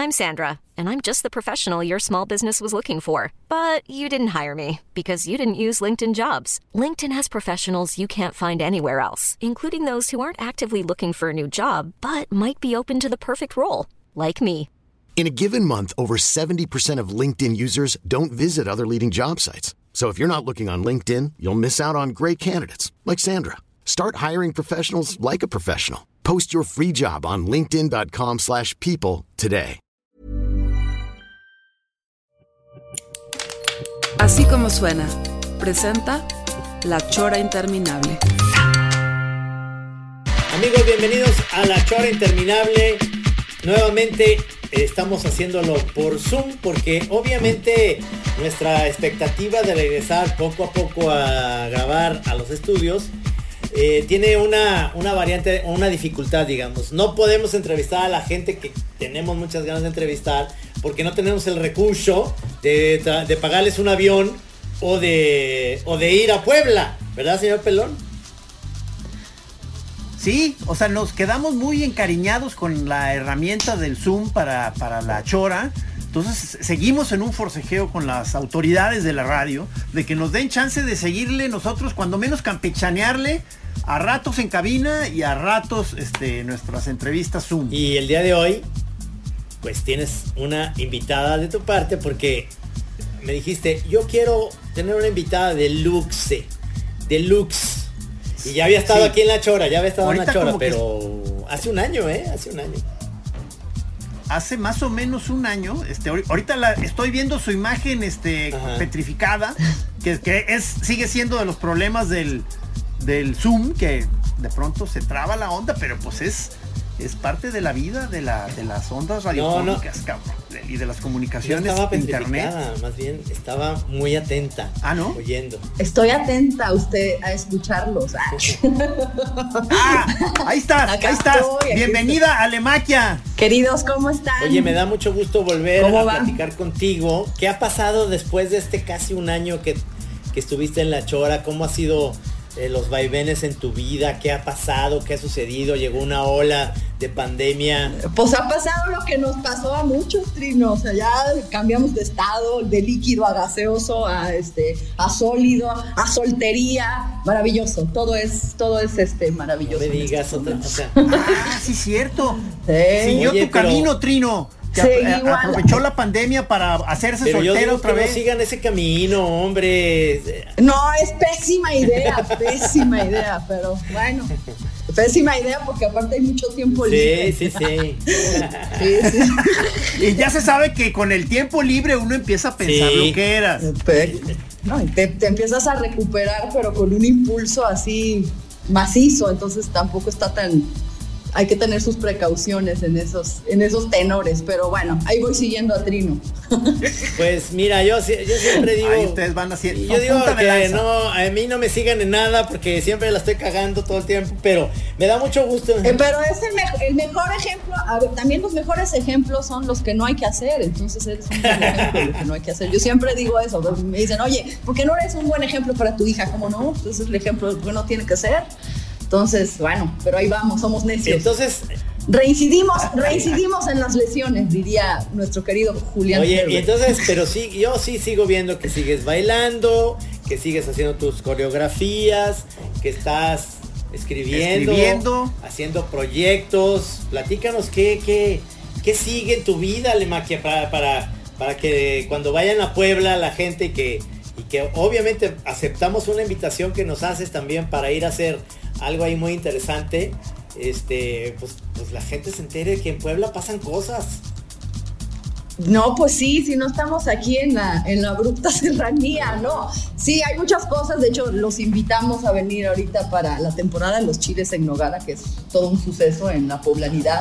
I'm Sandra, and I'm just the professional your small business was looking for. But you didn't hire me because you didn't use LinkedIn Jobs. LinkedIn has professionals you can't find anywhere else, including those who aren't actively looking for a new job, but might be open to the perfect role, like me. In a given month, over 70% of LinkedIn users don't visit other leading job sites. So if you're not looking on LinkedIn, you'll miss out on great candidates like Sandra. Start hiring professionals like a professional. Post your free job on linkedin.com/people today. Así como suena, presenta La Chora Interminable. Amigos, bienvenidos a La Chora Interminable. Nuevamente estamos haciéndolo por Zoom porque obviamente nuestra expectativa de regresar poco a poco a grabar a los estudios tiene una variante, una dificultad, digamos. No podemos entrevistar a la gente que tenemos muchas ganas de entrevistar porque no tenemos el recurso de pagarles un avión o de ir a Puebla, ¿verdad, señor Pelón? Sí, o sea, nos quedamos muy encariñados con la herramienta del Zoom para la chora. Entonces seguimos en un forcejeo con las autoridades de la radio de que nos den chance de seguirle nosotros, cuando menos campechanearle, a ratos en cabina y a ratos nuestras entrevistas Zoom. Y el día de hoy, pues tienes una invitada de tu parte porque me dijiste, yo quiero tener una invitada deluxe. Y ya había estado aquí en La Chora, en La Chora, pero hace un año, Hace más o menos un año, ahorita estoy viendo su imagen petrificada, que sigue siendo de los problemas del Zoom, que de pronto se traba la onda, pero pues es parte de la vida de las ondas radiofónicas, cabrón, y de las comunicaciones, no estaba internet. Más bien estaba muy atenta. ¿No? Oyendo. Estoy atenta a escucharlos. Ahí estás. Bienvenida a Lemaquia. Queridos, ¿cómo están? Oye, me da mucho gusto volver a platicar contigo. ¿Qué ha pasado después de casi un año que estuviste en La Chora? ¿Cómo ha sido los vaivenes en tu vida? ¿Qué ha pasado? ¿Qué ha sucedido? ¿Llegó una ola de pandemia? Pues ha pasado lo que nos pasó a muchos, Trino. O sea, ya cambiamos de estado, de líquido a gaseoso, a sólido, a soltería. Maravilloso. Todo es maravilloso. No me digas otra cosa. Sí, cierto. Sí. Siguió tu camino, Trino. Aprovechó la pandemia para hacerse soltera otra vez. No sigan ese camino, hombre. No, es pésima idea, pero bueno. Pésima idea porque aparte hay mucho tiempo libre. Sí. Sí. Y ya se sabe que con el tiempo libre uno empieza a pensar lo que eras. No, y te empiezas a recuperar, pero con un impulso así macizo, entonces tampoco está tan... Hay que tener sus precauciones en esos tenores, pero bueno, ahí voy siguiendo a Trino. Pues mira, yo siempre digo... Ahí ustedes van haciendo... Yo digo que no, a mí no me sigan en nada porque siempre la estoy cagando todo el tiempo, pero me da mucho gusto. Pero es el mejor ejemplo. A ver, también los mejores ejemplos son los que no hay que hacer, entonces eres un buen ejemplo de lo que no hay que hacer. Yo siempre digo eso, me dicen, oye, ¿por qué no eres un buen ejemplo para tu hija? ¿Cómo no? Entonces es el ejemplo que no tiene que ser. Entonces, bueno, pero ahí vamos, somos necios. Entonces, reincidimos en las lesiones, diría nuestro querido Julián. Oye, Herbert. y entonces, pero sí, yo sí sigo viendo que sigues bailando, que sigues haciendo tus coreografías, que estás escribiendo, haciendo proyectos. Platícanos qué sigue en tu vida, Lemaquia, para que cuando vayan a Puebla la gente y que obviamente aceptamos una invitación que nos haces también para ir a hacer algo ahí muy interesante, pues la gente se entere que en Puebla pasan cosas. No, pues sí, si no estamos aquí en la abrupta serranía, ¿no? Sí, hay muchas cosas, de hecho los invitamos a venir ahorita para la temporada de los chiles en nogada, que es todo un suceso en la poblanidad.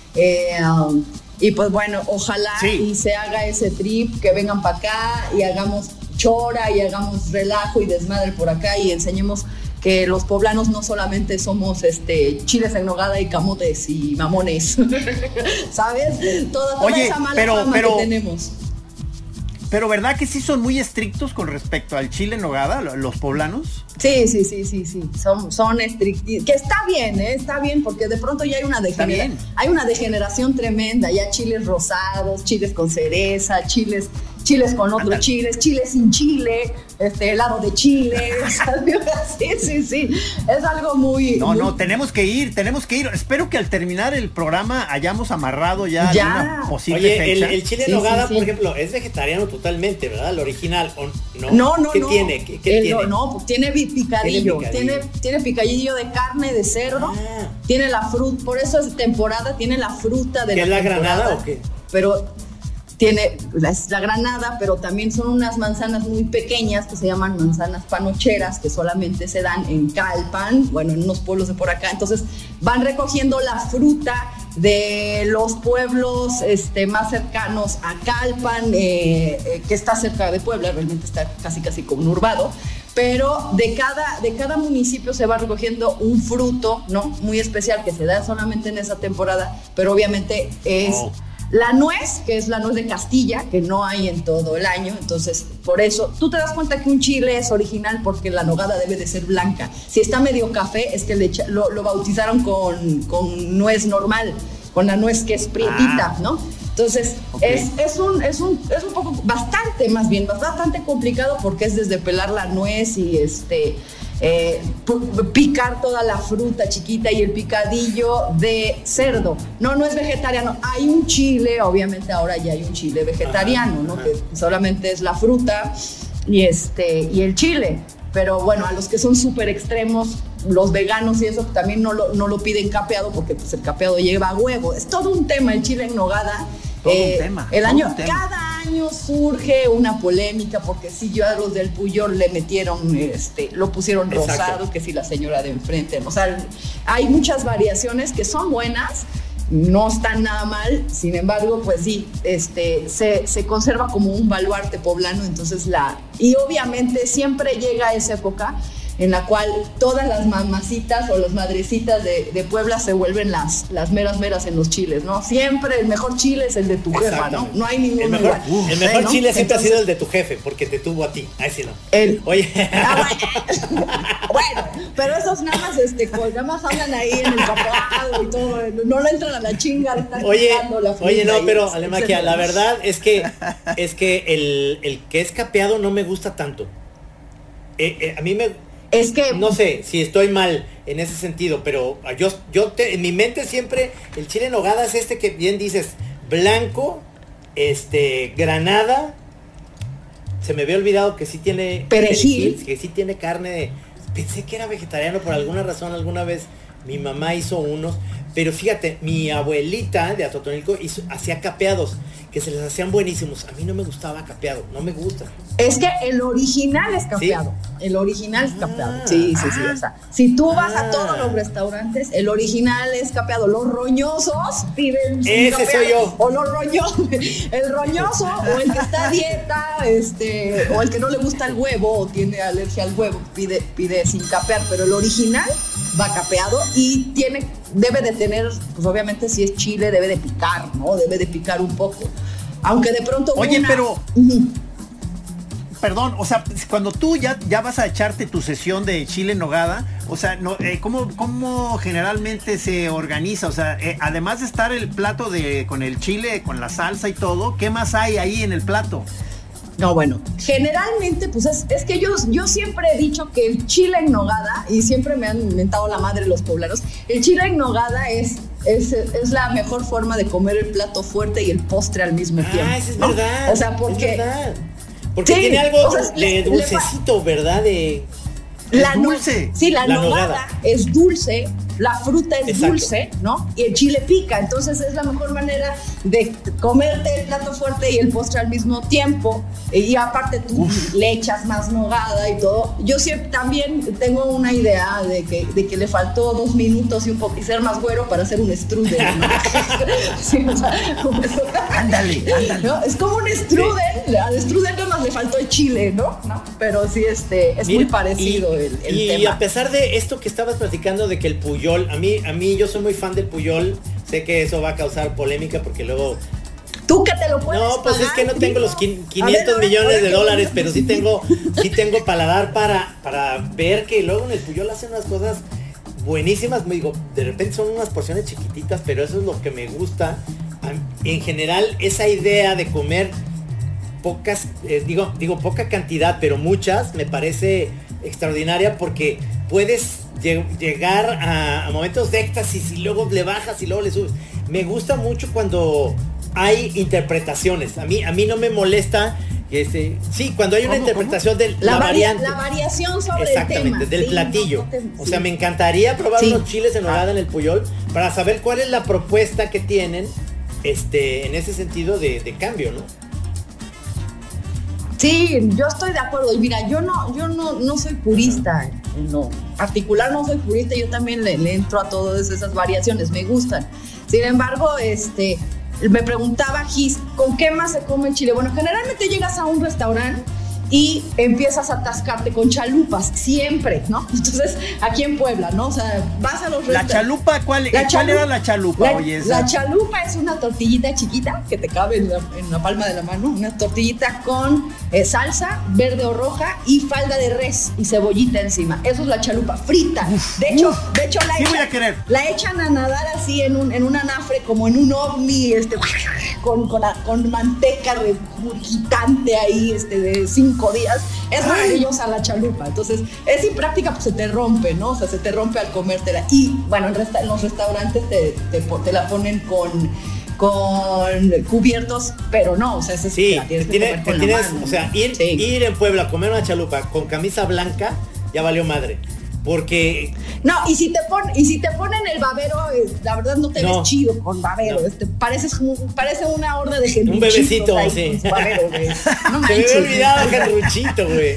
Y pues bueno, ojalá y se haga ese trip, que vengan para acá y hagamos chora y hagamos relajo y desmadre por acá y enseñemos que los poblanos no solamente somos chiles en nogada y camotes y mamones, ¿sabes? Toda esa mala fama que tenemos. Pero ¿verdad que sí son muy estrictos con respecto al chile en nogada, los poblanos? Sí. Son estrictos. Que está bien, porque de pronto ya hay una degeneración tremenda. Ya chiles rosados, chiles con cereza, chiles con otros chiles sin chile, helado de chile. Sí. Es algo muy... No, tenemos que ir. Espero que al terminar el programa hayamos amarrado ya una posible fecha. El chile en nogada, por ejemplo, es vegetariano totalmente, ¿verdad? El original, ¿no? No. ¿Qué tiene? ¿Qué tiene? No, pues tiene picadillo. Tiene picadillo de carne de cerdo. Tiene la fruta, por eso es temporada, tiene la fruta de la temporada. ¿Qué es la granada o qué? Pero tiene la granada, pero también son unas manzanas muy pequeñas que se llaman manzanas panocheras, que solamente se dan en Calpan, en unos pueblos de por acá. Entonces van recogiendo la fruta de los pueblos más cercanos a Calpan, que está cerca de Puebla, realmente está casi conurbado. Pero de cada municipio se va recogiendo un fruto, ¿no? Muy especial, que se da solamente en esa temporada, pero obviamente es la nuez, que es la nuez de Castilla, que no hay en todo el año. Entonces, por eso, tú te das cuenta que un chile es original porque la nogada debe de ser blanca. Si está medio café, es que lo bautizaron con nuez normal, con la nuez que es prietita, ¿no? Entonces, es un poco, bastante complicado, porque es desde pelar la nuez y picar toda la fruta chiquita y el picadillo de cerdo. No es vegetariano. Hay un chile, obviamente ahora ya hay un chile vegetariano, ¿no? Que solamente es la fruta y el chile. Pero bueno, a los que son súper extremos, los veganos y eso, también no lo piden capeado, porque pues el capeado lleva huevo. Es todo un tema el chile en nogada. Cada año surge una polémica, porque si yo a los del Puyol le metieron, lo pusieron rosado, que si la señora de enfrente, o sea, hay muchas variaciones que son buenas, no están nada mal. Sin embargo, pues sí, se conserva como un baluarte poblano. Entonces y obviamente siempre llega esa época en la cual todas las mamacitas o las madrecitas de Puebla se vuelven las meras en los chiles, ¿no? Siempre el mejor chile es el de tu jefa, ¿no? No hay ningún igual. El mejor chile siempre ha sido el de tu jefe, porque te tuvo a ti. Ahí sí no. Oye. Bueno, pero esos nada más hablan ahí en el capeado y todo, no le entran a la chinga de estar quitando la fruta. Oye, no, pero Alemaquia, la verdad es que el que es capeado no me gusta tanto. A mí es que no sé si estoy mal en ese sentido, pero en mi mente siempre el chile en nogada es que bien dices, blanco, granada. Se me había olvidado que sí tiene perejil, que sí tiene carne. Pensé que era vegetariano por alguna razón. Alguna vez mi mamá hizo unos, pero fíjate, mi abuelita de Atotonilco hacía capeados, que se les hacían buenísimos. A mí no me gustaba capeado, no me gusta. Es que el original es capeado. ¿Sí? El original es capeado. Sí. O sea, si tú vas a todos los restaurantes, el original es capeado. Los roñosos piden ese capeado. Soy yo. O el roñoso, o el que está a dieta, o el que no le gusta el huevo o tiene alergia al huevo, pide sin capear. Pero el original va capeado y debe de tener, pues obviamente si es chile debe de picar, ¿no? Debe de picar un poco. Aunque de pronto... pero... Perdón, o sea, cuando tú ya vas a echarte tu sesión de chile en nogada, o sea, ¿cómo generalmente se organiza? O sea, además de estar el plato con el chile, con la salsa y todo, ¿qué más hay ahí en el plato? No, bueno, generalmente, pues es que yo siempre he dicho que el chile en nogada, y siempre me han inventado la madre los poblanos, el chile en nogada es la mejor forma de comer el plato fuerte y el postre al mismo tiempo. Eso es verdad. O sea, porque... Porque tiene algo de dulcecito, ¿verdad? La nogada es dulce, la fruta es dulce, ¿no? Y el chile pica, entonces es la mejor manera de comerte el plato fuerte y el postre al mismo tiempo. Y aparte tú le echas más nogada y todo. Yo siempre también tengo una idea de que le faltó 2 minutos y ser más güero para hacer un strudel, ¿no? Sí, o sea, ándale. ¿no? Es como un strudel, al strudel nada más le faltó el chile, ¿no? Pero sí, es muy parecido el tema. Y a pesar de esto que estabas platicando de que el Puyol, a mí yo soy muy fan del Puyol, sé que eso va a causar polémica porque luego Tú que te lo puedes No, pues pagar, es que no tengo los 500 a ver, millones de ¿qué? dólares, pero sí tengo paladar para ver que luego en el Puyol hacen unas cosas buenísimas. Me digo, de repente son unas porciones chiquititas, pero eso es lo que me gusta. En general, esa idea de comer pocas, digo poca cantidad, pero muchas, me parece extraordinaria porque puedes llegar a momentos de éxtasis y luego le bajas y luego le subes. Me gusta mucho cuando hay interpretaciones. A mí no me molesta cuando hay una interpretación de la variante. La variación sobre exactamente, el tema. del platillo. O sea, me encantaría probar unos chiles en nogada en el Puyol para saber cuál es la propuesta que tienen en ese sentido de cambio, ¿no? Sí, yo estoy de acuerdo. Y mira, yo no soy purista. No, particular no soy purista. Yo también le entro a todas esas variaciones. Me gustan. Sin embargo, me preguntaba Gis, ¿con qué más se come el chile? Bueno, generalmente llegas a un restaurante y empiezas a atascarte con chalupas, siempre, ¿no? Entonces, aquí en Puebla, ¿no? O sea, vas a los restaurantes. ¿La chalupa? ¿Cuál era la chalupa? La chalupa es una tortillita chiquita que te cabe en la palma de la mano, una tortillita con salsa verde o roja y falda de res y cebollita encima. Eso es la chalupa frita. De hecho, la echan a nadar así en un anafre, como en un ovni, con manteca regurgitante ahí, de 5 días. Es maravillosa la chalupa. Entonces, es impráctica, pues se te rompe, ¿no? O sea, se te rompe al comértela. Y bueno, en los restaurantes te la ponen con cubiertos, pero no, o sea, sí, o sea, ir en Puebla a comer una chalupa con camisa blanca ya valió madre. Porque no, y si te ponen el babero, la verdad no te ves chido con babero. Parece una horda de genruchitos. Un bebecito, sí. Babero, no se me había olvidado genruchito, güey.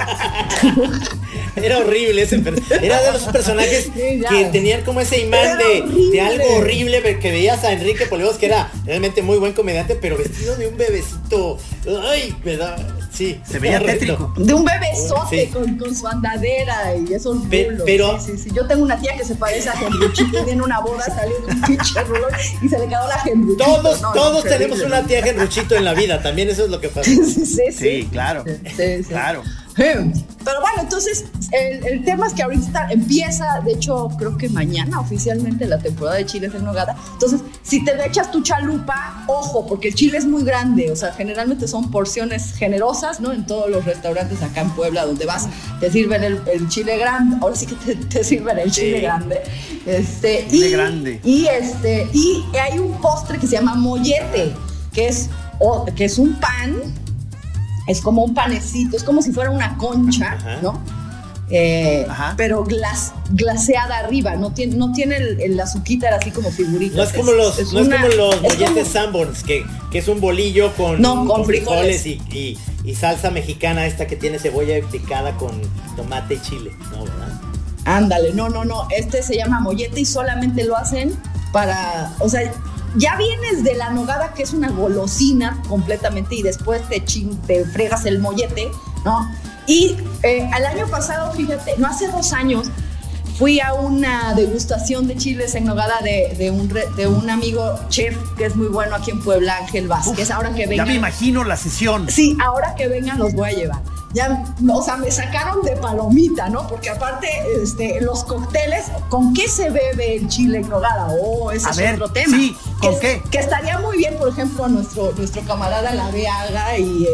Era horrible ese era de los personajes que tenían como ese imán de algo horrible, que veías a Enrique Polevos, que era realmente muy buen comediante, pero vestido de un bebecito. Ay, me da. Sí, se veía tétrico. De un bebesote con su andadera y esos rulos. Pero sí. Yo tengo una tía que se parece a Genruchito, tiene una boda, salió de un pinche rulón y se le quedó la Genruchito. Todos tenemos una tía Genruchito en la vida, también eso es lo que pasa. Sí, claro. Sí. Claro. Pero bueno, entonces el tema es que ahorita empieza, de hecho creo que mañana oficialmente la temporada de chiles en nogada. Entonces, si te echas tu chalupa, ojo, porque el chile es muy grande, o sea, generalmente son porciones generosas, ¿no? En todos los restaurantes acá en Puebla donde vas, te sirven el chile grande, ahora sí que te sirven el chile grande. Chile grande. Y hay un postre que se llama mollete, que es un pan. Es como un panecito, es como si fuera una concha, ¿no? Pero glaseada arriba, no tiene el azuquita así como figurita. No es como los molletes Sanborns, que es un bolillo con frijoles y salsa mexicana esta que tiene cebolla picada con tomate y chile, ¿no? ¿Verdad? Ándale, no. Este se llama mollete y solamente lo hacen para, o sea, ya vienes de la nogada, que es una golosina completamente, y después te fregas el mollete, ¿no? Y al año pasado, fíjate, no, hace 2 años, fui a una degustación de chiles en nogada de un amigo chef que es muy bueno aquí en Puebla, Ángel Vázquez. Ahora que vengan, ya me imagino la sesión. Sí, ahora que vengan los voy a llevar. Ya, o sea, me sacaron de palomita, ¿no? Porque aparte, los cócteles, ¿con qué se bebe el chile en nogada? Ese es otro tema. Sí, ¿con qué? Que estaría muy bien, por ejemplo, nuestro camarada Laveaga y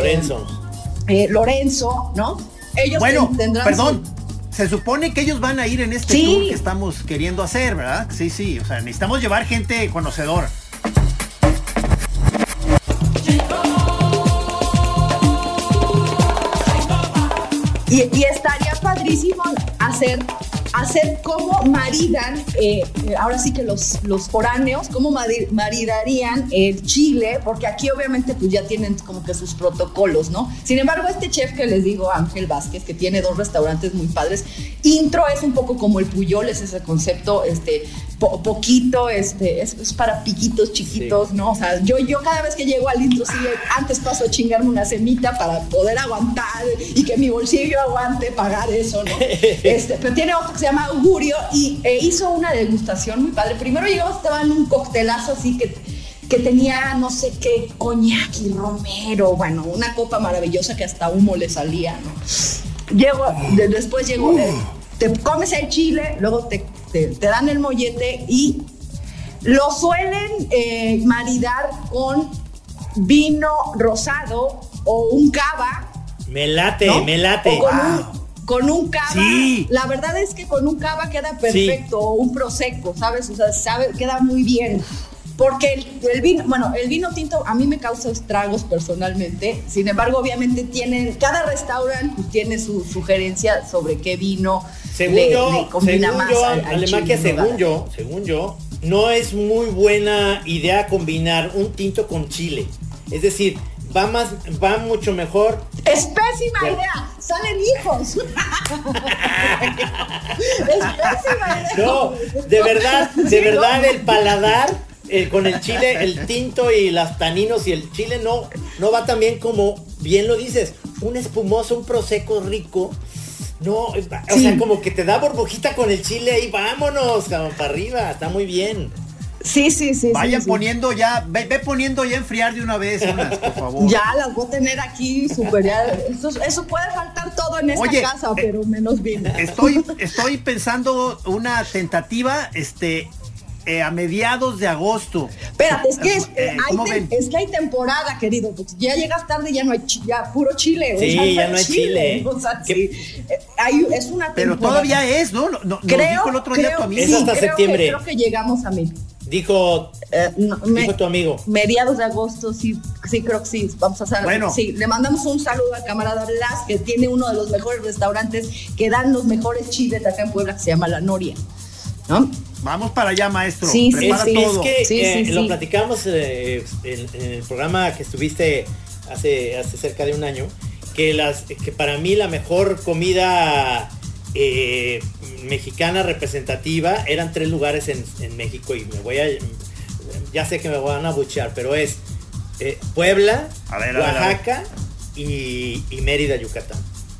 Lorenzo, ¿no? Ellos tendrán. Perdón. Se supone que ellos van a ir en este tour que estamos queriendo hacer, ¿verdad? Sí. O sea, necesitamos llevar gente conocedora. Y estaría padrísimo hacer cómo maridan, ahora sí que los foráneos, cómo maridarían el chile, porque aquí obviamente pues ya tienen como que sus protocolos, ¿no? Sin embargo, este chef que les digo, Ángel Vázquez, que tiene 2 restaurantes muy padres, Intro es un poco como el Puyol, es ese concepto, poquito, es para piquitos chiquitos, ¿no? O sea, yo cada vez que llego al Intro, sí, antes paso a chingarme una semita para poder aguantar y que mi bolsillo aguante pagar eso, ¿no? Pero tiene otro que se llama Augurio y hizo una degustación muy padre. Primero llegamos, estaban un coctelazo así que que tenía no sé qué, coñac y romero, bueno, una copa maravillosa que hasta humo le salía, ¿no? Después llegó, te comes el chile, luego te dan el mollete y lo suelen maridar con vino rosado o un cava. Me late, ¿no? Me late. Con un cava, sí. La verdad es que con un cava queda perfecto, o un prosecco, ¿sabes? O sea, queda muy bien. Porque el vino tinto a mí me causa estragos personalmente. Sin embargo, obviamente cada restaurante tiene su sugerencia sobre qué vino le combina más al chile. Según yo, no es muy buena idea combinar un tinto con chile. Es decir, va mucho mejor. Es pésima idea. Salen hijos. Es pésima idea. No, de verdad el paladar con el chile, el tinto y los taninos y el chile no va tan bien como bien lo dices. Un espumoso, un prosecco rico. No, o sea, como que te da burbujita con el chile y vámonos, cabrón, para arriba. Está muy bien. Sí. Vayan poniendo ya, ve poniendo ya a enfriar de una vez unas, por favor. Ya las voy a tener aquí súper. Eso puede faltar todo en esta casa, pero menos vino. Estoy pensando una tentativa, a mediados de agosto. Espérate, es que hay temporada, querido, porque ya llegas tarde y ya no hay ya puro chile. Sí, o sea, ya no hay chile. O sea, sí, es una temporada. Pero todavía es, ¿no? Dijo el otro día tu amigo. Es hasta septiembre. Creo que llegamos a mil. Dijo tu amigo. Mediados de agosto, sí, creo que sí. Vamos a hacer. Bueno. Sí, le mandamos un saludo al camarada Blas, que tiene uno de los mejores restaurantes que dan los mejores chiles acá en Puebla, que se llama La Noria, ¿no? Vamos para allá, maestro. Sí, prepara todo. Es que lo platicamos en el programa que estuviste hace cerca de un año, que para mí la mejor comida mexicana representativa eran 3 lugares en México, y ya sé que me van a buchear, pero es Puebla, Oaxaca y Mérida, Yucatán.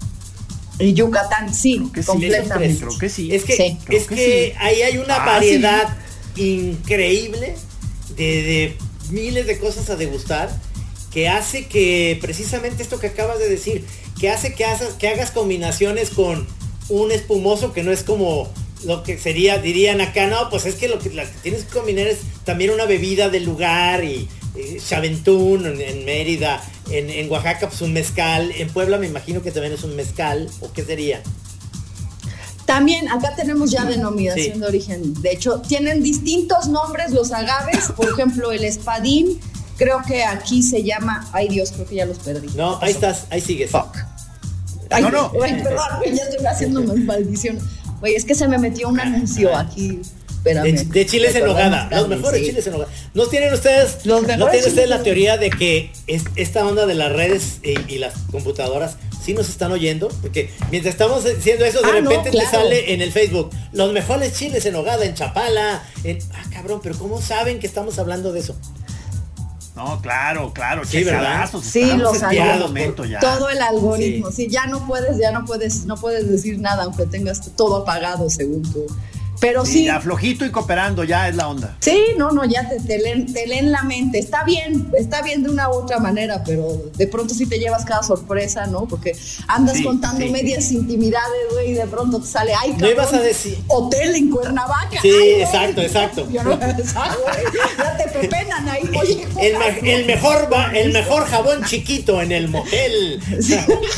Y Yucatán, sí, completamente. Creo que sí. Es que ahí hay una variedad increíble de miles de cosas a degustar, que hace que precisamente esto que acabas de decir, que hace que hagas combinaciones con un espumoso que no es como lo que dirían acá, no, pues es que lo que tienes que combinar es también una bebida del lugar, y Chaventún en Mérida, en Oaxaca pues un mezcal, en Puebla me imagino que también es un mezcal, ¿o qué sería? También acá tenemos ya denominación de origen. De hecho, tienen distintos nombres los agaves. Por ejemplo, el espadín, creo que aquí se llama... Ay, Dios, creo que ya los perdí. No, ahí estás, ahí sigues. Fuck. Ay, no. Ay, perdón, ya estoy haciendo más maldición. Oye, es que se me metió un anuncio aquí. De chiles en nogada, los mejores chiles en nogada. ¿No tienen ustedes la teoría de que esta onda de las redes y las computadoras sí nos están oyendo? Porque mientras estamos diciendo eso, de repente te sale en el Facebook los mejores chiles en nogada en Chapala. Cabrón, pero ¿cómo saben que estamos hablando de eso? No, claro, sí, ¿verdad? Sí, los algoritmos, todo el algoritmo, sí, no puedes decir nada aunque tengas todo apagado según tú. Pero sí. Ya flojito y cooperando, ya es la onda. Sí, ya te leen la mente. Está bien de una u otra manera, pero de pronto sí te llevas cada sorpresa, ¿no? Porque andas contando medias intimidades, güey, y de pronto te sale, ay, cabrón, no ibas a decir hotel en Cuernavaca. Sí, ay, exacto. Yo no pensaba, güey. Ya te pepenan ahí, oye. El mejor jabón chiquito en el motel. Sí.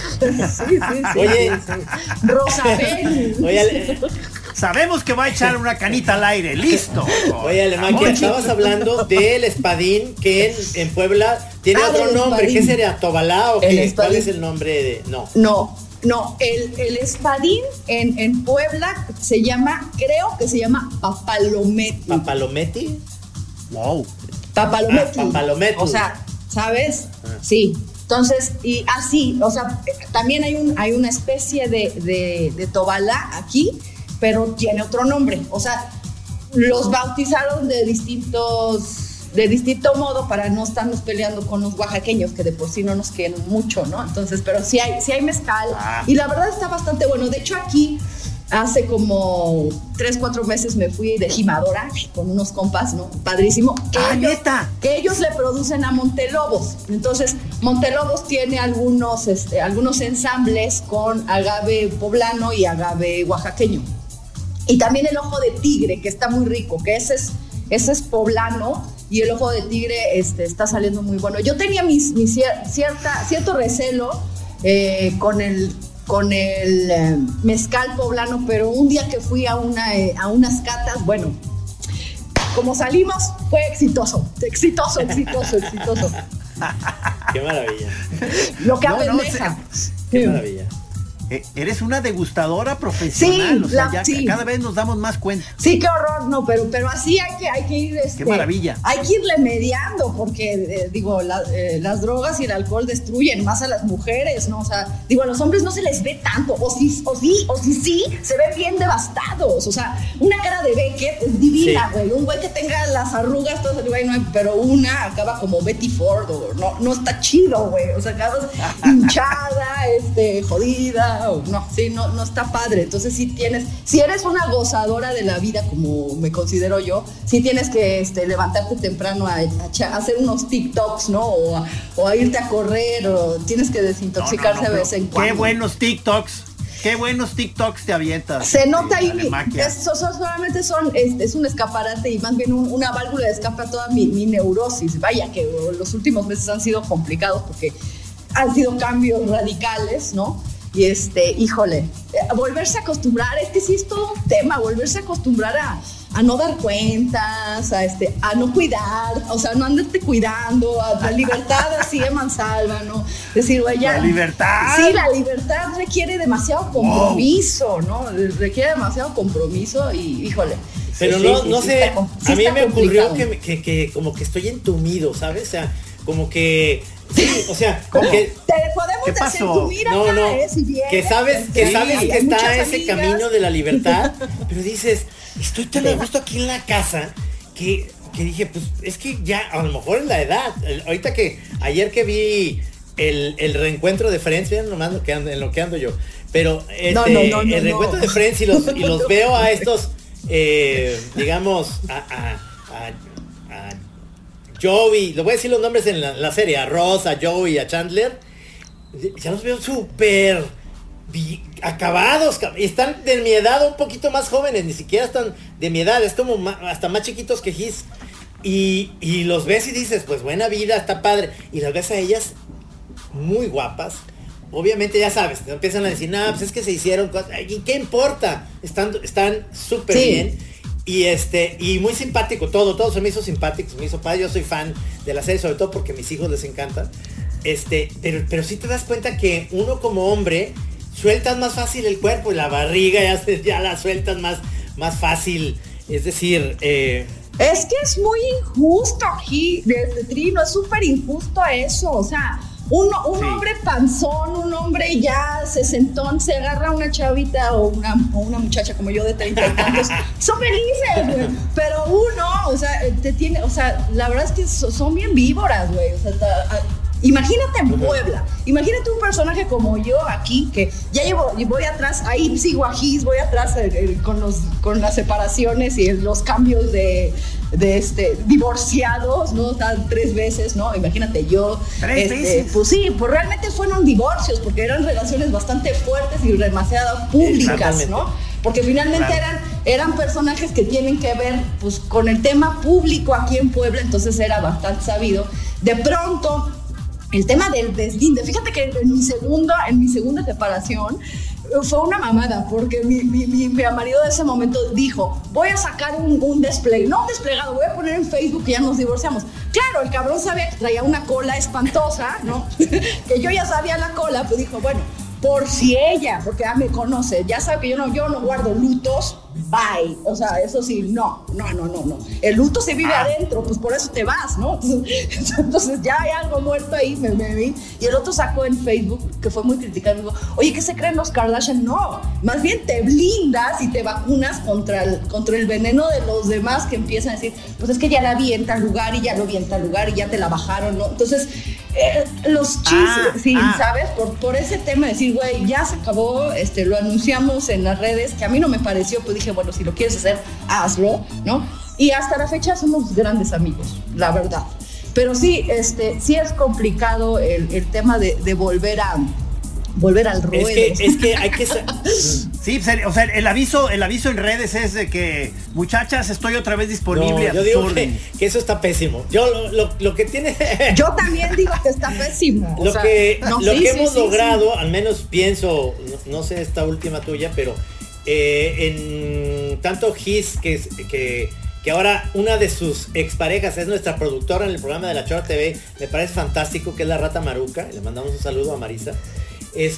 Oye, Rosabel. Oye, sabemos que va a echar una canita al aire, listo. Oye, Alemán, que estabas hablando del espadín, que en Puebla tiene otro nombre. ¿Qué sería? ¿Tobalá o qué? ¿Cuál es el nombre de...? No, el espadín en Puebla creo que se llama papalometti. ¿Papalometti? Wow. Papalometti. O sea, ¿sabes? Sí. Entonces, y así, o sea, también hay una especie de tobalá aquí, pero tiene otro nombre. O sea, los bautizaron de distinto modo para no estarnos peleando con los oaxaqueños, que de por sí no nos quieren mucho, ¿no? Entonces, pero sí hay mezcal. Y la verdad está bastante bueno. De hecho, aquí hace como 3-4 meses me fui de gimadora con unos compas, ¿no? Padrísimo. Que ellos le producen a Montelobos. Entonces, Montelobos tiene algunos ensambles con agave poblano y agave oaxaqueño. Y también el ojo de tigre, que está muy rico, que ese es poblano, y el ojo de tigre está saliendo muy bueno. Yo tenía cierto recelo con el mezcal poblano, pero un día que fui a unas catas, bueno, como salimos, fue exitoso. Qué maravilla. Lo que apendeja. Qué maravilla. Eres una degustadora profesional, sí, o sea, sí. Cada vez nos damos más cuenta. Sí, qué horror, no, pero así hay que ir. Qué maravilla. Hay que irle mediando, porque las drogas y el alcohol destruyen más a las mujeres, ¿no? O sea, a los hombres no se les ve tanto, o sí, se ven bien devastados. O sea, una cara de Beckett es divina, güey. Sí. Un güey que tenga las arrugas, todo ese güey, no, pero una acaba como Betty Ford, o no está chido, güey. O sea, acabas hinchada, jodida. No está padre. Entonces si eres una gozadora de la vida, como me considero yo, sí tienes que levantarte temprano a hacer unos TikToks, ¿no? O a irte a correr, o tienes que desintoxicarse de vez en cuando. Qué buenos TikToks te avientas. Se nota ahí, solamente es un escaparate y más bien una válvula de escape a toda mi neurosis. Vaya que los últimos meses han sido complicados porque han sido cambios radicales, ¿no? Y híjole, volverse a acostumbrar, es que sí es todo un tema, volverse a acostumbrar a no dar cuentas, a no cuidar, o sea, no andarte cuidando, a la libertad así de mansalva, ¿no? Decir, güey, ya. La libertad. Sí, la libertad requiere demasiado compromiso, ¿no? Requiere demasiado compromiso y, híjole. Pero no sé, a mí me ocurrió que como que estoy entumido, ¿sabes? O sea, como que... Sí, o sea, como que te podemos decir, tú mira, si vienes, que sabes que está ese camino de la libertad, pero dices, estoy tan a gusto aquí en la casa que dije, pues es que ya a lo mejor es la edad. Ahorita ayer que vi el reencuentro de Friends, vean nomás en lo que ando yo, pero el reencuentro de Friends y los veo a estos digamos a Joey, le voy a decir los nombres en la serie, a Ross, a Joey, a Chandler, ya los veo súper acabados, y están de mi edad, un poquito más jóvenes, ni siquiera están de mi edad, es como hasta más chiquitos que His, y los ves y dices, pues buena vida, está padre, y las ves a ellas muy guapas, obviamente ya sabes, te empiezan a decir, pues es que se hicieron cosas, ¿y qué importa? Están súper bien. Y muy simpático, todo se me hizo simpático, se me hizo padre. Yo soy fan de la serie, sobre todo porque a mis hijos les encantan. Pero sí te das cuenta que uno como hombre sueltas más fácil el cuerpo y la barriga ya la sueltas más fácil. Es decir, es que es muy injusto aquí, Trino, es súper injusto eso, o sea. Un hombre panzón, un hombre ya sesentón, se agarra a una chavita o una muchacha como yo de 30 y tantos, son felices, güey. Pero uno, o sea, la verdad es que son bien víboras, güey. O sea, imagínate en Puebla, imagínate un personaje como yo aquí, que ya voy atrás, ahí sigo a Gis, voy atrás con las separaciones y los cambios de divorciados, ¿no? O sea, 3 veces, ¿no? Imagínate yo. 3 veces. Pues sí, pues realmente fueron divorcios, porque eran relaciones bastante fuertes y demasiado públicas, ¿no? Porque finalmente eran personajes que tienen que ver, pues, con el tema público aquí en Puebla, entonces era bastante sabido. De pronto, el tema del deslinde, fíjate que en mi segunda separación fue una mamada, porque mi marido de ese momento dijo, voy a sacar un desplegado, voy a poner en Facebook que ya nos divorciamos. Claro, el cabrón sabía que traía una cola espantosa, ¿no? Que yo ya sabía la cola, pues dijo, bueno, por si ella, porque ya me conoce, ya sabe que yo no guardo lutos, bye. O sea, eso sí, no. El luto se vive adentro, pues por eso te vas, ¿no? Entonces ya hay algo muerto ahí, me vi. Y el otro sacó en Facebook, que fue muy criticado, me dijo, oye, ¿qué se creen los Kardashian? No, más bien te blindas y te vacunas contra el veneno de los demás que empiezan a decir, pues es que ya la vi en tal lugar y ya lo vi en tal lugar y ya te la bajaron, ¿no? Entonces, los chistes, ¿sabes? Por ese tema de decir, güey, ya se acabó, lo anunciamos en las redes, que a mí no me pareció, pues dije, bueno, si lo quieres hacer, hazlo, ¿no? Y hasta la fecha somos grandes amigos, la verdad. Pero sí, sí es complicado el tema de volver al ruedo. Es que hay que... Sí, o sea, el aviso en redes es de que, muchachas, estoy otra vez disponible. No, yo digo que eso está pésimo. Yo lo que tiene... Yo también digo que está pésimo. Lo que hemos logrado, al menos pienso, no sé esta última tuya, pero en tanto Gis, que ahora una de sus exparejas es nuestra productora en el programa de La Chora TV, me parece fantástico, que es la Rata Maruca. Le mandamos un saludo a Marisa. Es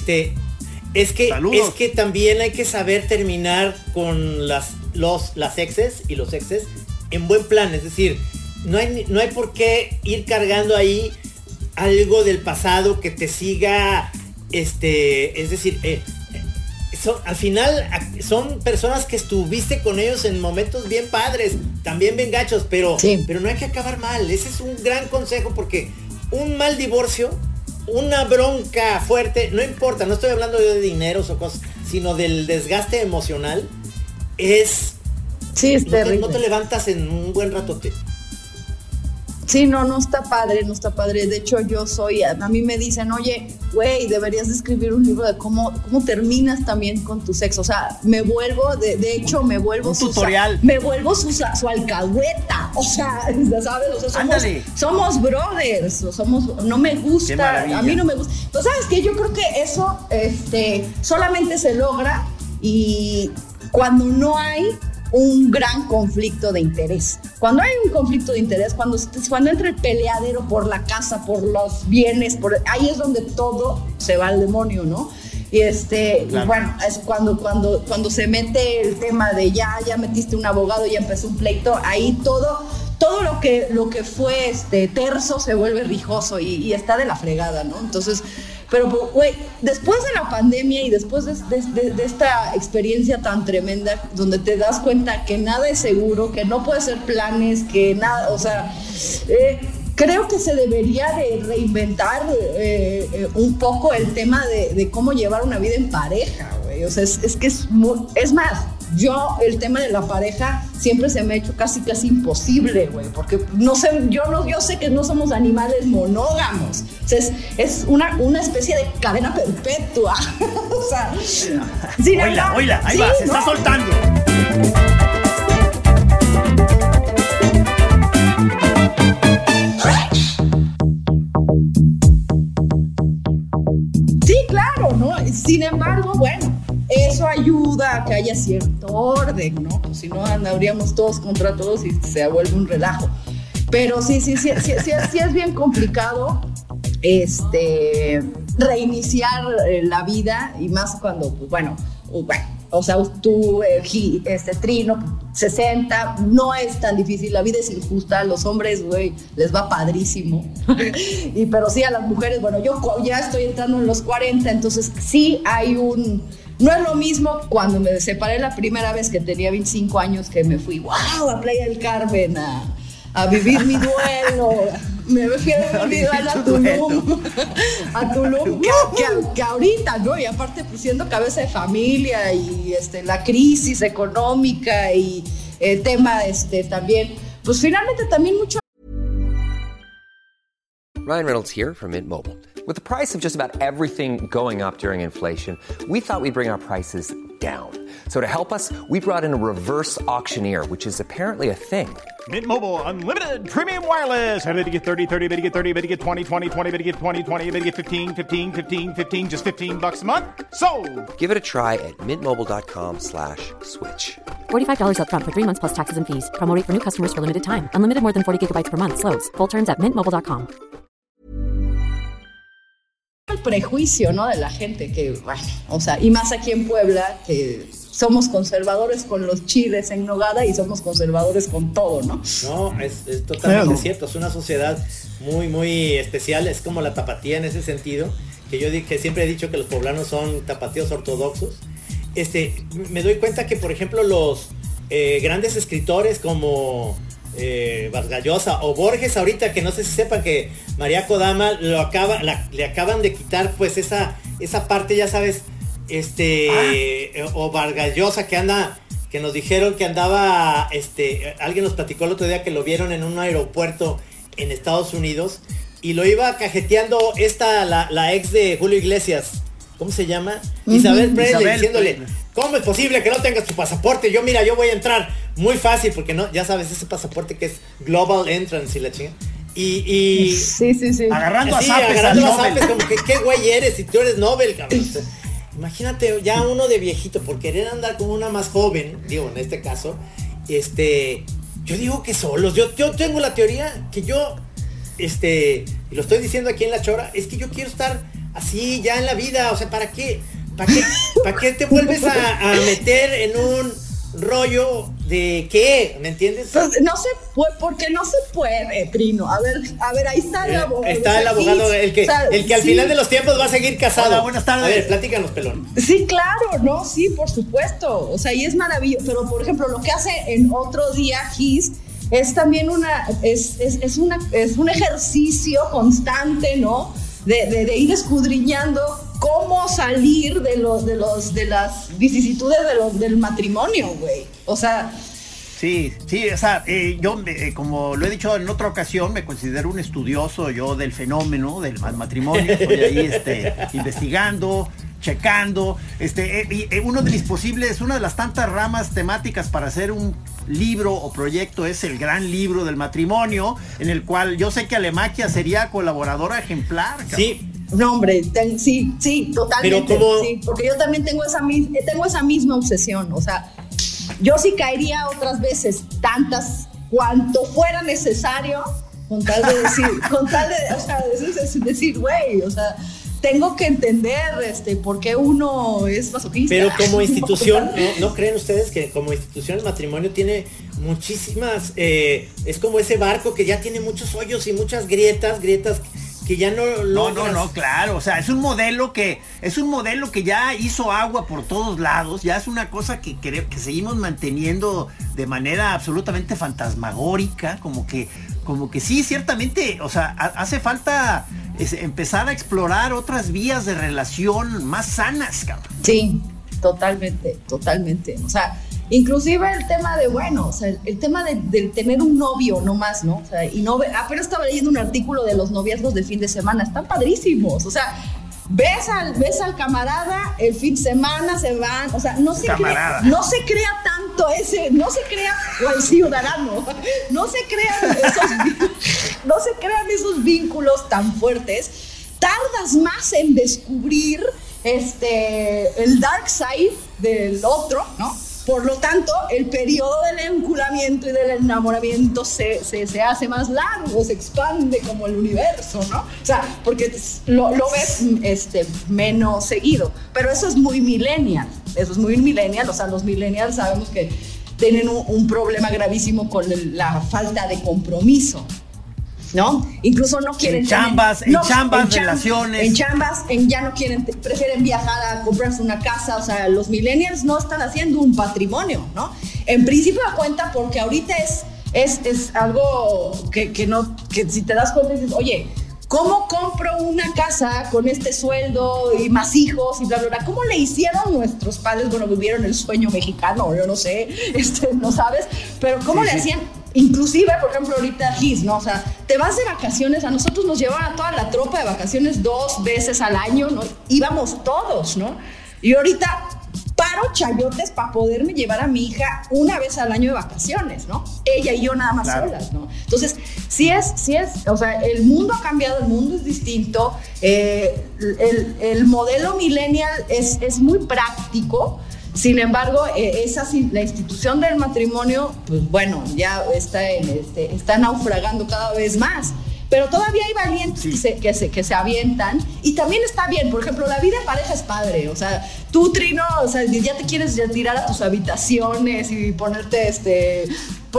que también hay que saber terminar con las exes y los exes en buen plan. Es decir, no hay por qué ir cargando ahí algo del pasado que te siga, es decir, al final son personas que estuviste con ellos en momentos bien padres, también bien gachos, pero no hay que acabar mal. Ese es un gran consejo, porque un mal divorcio, una bronca fuerte, no importa, no estoy hablando de dineros o cosas, sino del desgaste emocional, es terrible. No te levantas en un buen ratote. Sí, no está padre. De hecho, a mí me dicen, oye, güey, deberías de escribir un libro de cómo terminas también con tu sexo. O sea, me vuelvo un tutorial. Me vuelvo su alcahueta. O sea, ¿sabes? O sea, somos brothers. No me gusta. A mí no me gusta. Pues, ¿sabes qué? Yo creo que eso solamente se logra y cuando no hay un gran conflicto de interés. Cuando hay un conflicto de interés, cuando entra el peleadero por la casa, por los bienes, ahí es donde todo se va al demonio, ¿no? Y claro. Y bueno, es cuando se mete el tema de ya metiste un abogado, ya empezó un pleito, ahí todo lo que fue terso se vuelve rijoso y está de la fregada, ¿no? Entonces, pero güey, después de la pandemia y después de esta experiencia tan tremenda, donde te das cuenta que nada es seguro, que no puedes hacer planes, que nada, o sea, creo que se debería de reinventar un poco el tema de cómo llevar una vida en pareja, güey. O sea, es más, yo el tema de la pareja siempre se me ha hecho casi imposible, güey, porque no sé, yo sé que no somos animales monógamos. O sea, es una especie de cadena perpetua. O sea, oíla, ahí va, se está soltando. Sí, claro, ¿no? Sin embargo, bueno, eso ayuda a que haya cierto orden, ¿no? Pues si no, andaríamos todos contra todos y se vuelve un relajo. Pero sí es bien complicado reiniciar la vida, y más cuando, pues, bueno, o sea, tú, Trino, 60, no es tan difícil, la vida es injusta, a los hombres, güey, les va padrísimo, pero sí a las mujeres, bueno, yo ya estoy entrando en los 40, entonces sí hay no es lo mismo cuando me separé la primera vez, que tenía 25 años, que me fui, a Playa del Carmen a vivir mi duelo. Me fui a vivir a Tulum, que ahorita, ¿no? Y aparte, pues, siendo cabeza de familia y la crisis económica y el tema también, pues finalmente también mucho. Ryan Reynolds here from Mint Mobile. With the price of just about everything going up during inflation, we thought we'd bring our prices down. So to help us, we brought in a reverse auctioneer, which is apparently a thing. Mint Mobile Unlimited Premium Wireless. How to get 30, 30, how to get 30, how to get 20, 20, 20, how to get 20, 20, how to get 15, 15, 15, 15, just $15 a month? Sold! Give it a try at mintmobile.com/switch. $45 up front for 3 months plus taxes and fees. Promo rate for new customers for limited time. Unlimited more than 40 gigabytes per month. Slows full terms at mintmobile.com. El prejuicio, ¿no? De la gente que, bueno, o sea, y más aquí en Puebla, que somos conservadores con los chiles en nogada y somos conservadores con todo, ¿no? No, es totalmente cierto. Es una sociedad muy, muy especial. Es como la tapatía en ese sentido, que siempre he dicho que los poblanos son tapatíos ortodoxos. Me doy cuenta que, por ejemplo, los grandes escritores como Vargas Llosa o Borges ahorita, que no sé si sepan que María Kodama le acaban de quitar pues esa parte, ya sabes, o Vargas Llosa que nos dijeron que andaba, alguien nos platicó el otro día que lo vieron en un aeropuerto en Estados Unidos y lo iba cajeteando la ex de Julio Iglesias, ¿cómo se llama? Isabel Presley, diciéndole, ¿cómo es posible que no tengas tu pasaporte? Yo voy a entrar muy fácil, porque no, ya sabes, ese pasaporte que es Global Entrance y la chinga. Y sí. Agarrando sí, a zapes, agarrando a zapes, como que qué güey eres si tú eres Nobel, cabrón. O sea, imagínate ya uno de viejito por querer andar con una más joven, digo, en este caso, yo digo que solos. Yo tengo la teoría que yo, y lo estoy diciendo aquí en La Chora, es que yo quiero estar así ya en la vida. O sea, ¿para qué te vuelves a meter en un rollo de qué? ¿Me entiendes? Pues no se puede, porque no se puede, Trino. A ver, ahí está el abogado. Está el abogado, el que al final de los tiempos va a seguir casado. Hola, buenas tardes. A ver, platícanos, pelón. Sí, claro, no, sí, por supuesto. O sea, y es maravilloso. Pero, por ejemplo, lo que hace en Otro Día Gis es también es un ejercicio constante, ¿no? De ir escudriñando cómo salir de las vicisitudes del matrimonio, güey. O sea... Sí, o sea, yo, como lo he dicho en otra ocasión, me considero un estudioso yo del fenómeno del matrimonio. Estoy ahí investigando, checando. Una de las tantas ramas temáticas para hacer un libro o proyecto es el gran libro del matrimonio, en el cual yo sé que Alemaquia sería colaboradora ejemplar, cabrón. Sí. No, hombre, sí, totalmente. Pero sí, porque yo también tengo esa misma obsesión. O sea, yo sí caería otras veces, tantas cuanto fuera necesario, con tal de decir, güey, o sea, tengo que entender por qué uno es masoquista. Pero como institución, ¿no creen ustedes que como institución el matrimonio tiene muchísimas, es como ese barco que ya tiene muchos hoyos y muchas grietas que ya no, claro, o sea, es un modelo que ya hizo agua por todos lados, ya es una cosa que seguimos manteniendo de manera absolutamente fantasmagórica, como que sí, ciertamente, o sea, hace falta empezar a explorar otras vías de relación más sanas, cabrón. Sí, totalmente, o sea, inclusive el tema de, bueno, o sea, el tema de tener un novio nomás, ¿no? O sea, y no, apenas estaba leyendo un artículo de los noviazgos de fin de semana, están padrísimos, o sea, ves al camarada, el fin de semana se van, o sea, no se crea tanto no se crea, o el ciudadano, no se crean esos vínculos tan fuertes, tardas más en descubrir el dark side del otro, ¿no? Por lo tanto, el periodo del enculamiento y del enamoramiento se hace más largo, se expande como el universo, ¿no? O sea, porque lo ves menos seguido. Pero eso es muy millennial. O sea, los millennials sabemos que tienen un problema gravísimo con la falta de compromiso, ¿no? Incluso no quieren en chambas, relaciones. En chambas, ya no quieren, prefieren viajar a comprarse una casa. O sea, los millennials no están haciendo un patrimonio, ¿no? En principio da cuenta, porque ahorita es algo que si te das cuenta dices, oye, ¿cómo compro una casa con este sueldo y más hijos y bla, bla, bla? ¿Cómo le hicieron nuestros padres? Bueno, vivieron el sueño mexicano, yo no sé, no sabes, pero ¿cómo le hacían? Inclusive, por ejemplo, ahorita Gis, ¿no? O sea, te vas de vacaciones, a nosotros nos llevaban a toda la tropa de vacaciones 2 veces al año, ¿no? Íbamos todos, ¿no? Y ahorita paro chayotes para poderme llevar a mi hija una vez al año de vacaciones, ¿no? Ella y yo nada más solas, ¿no? Entonces, sí es, o sea, el mundo ha cambiado, el mundo es distinto, el modelo millennial es muy práctico. Sin embargo, la institución del matrimonio, pues bueno, ya está naufragando cada vez más. Pero todavía hay valientes que se avientan, y también está bien. Por ejemplo, la vida en pareja es padre. O sea, tú, Trino, o sea, ya te quieres tirar a tus habitaciones y ponerte